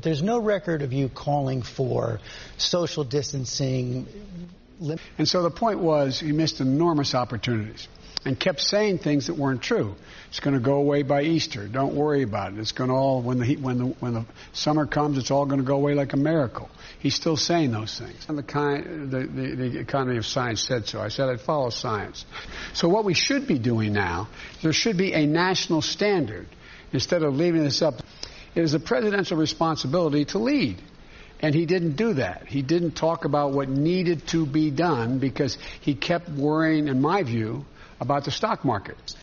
there's no record of you calling for social distancing. And so the point was, he missed enormous opportunities and kept saying things that weren't true. It's going to go away by Easter. Don't worry about it. It's going to all, when the summer comes, it's all going to go away like a miracle. He's still saying those things. And the economy of science said so. I said I'd follow science. So what we should be doing now, there should be a national standard instead of leaving this up. It is a presidential responsibility to lead. And he didn't do that. He didn't talk about what needed to be done because he kept worrying, in my view, about the stock market.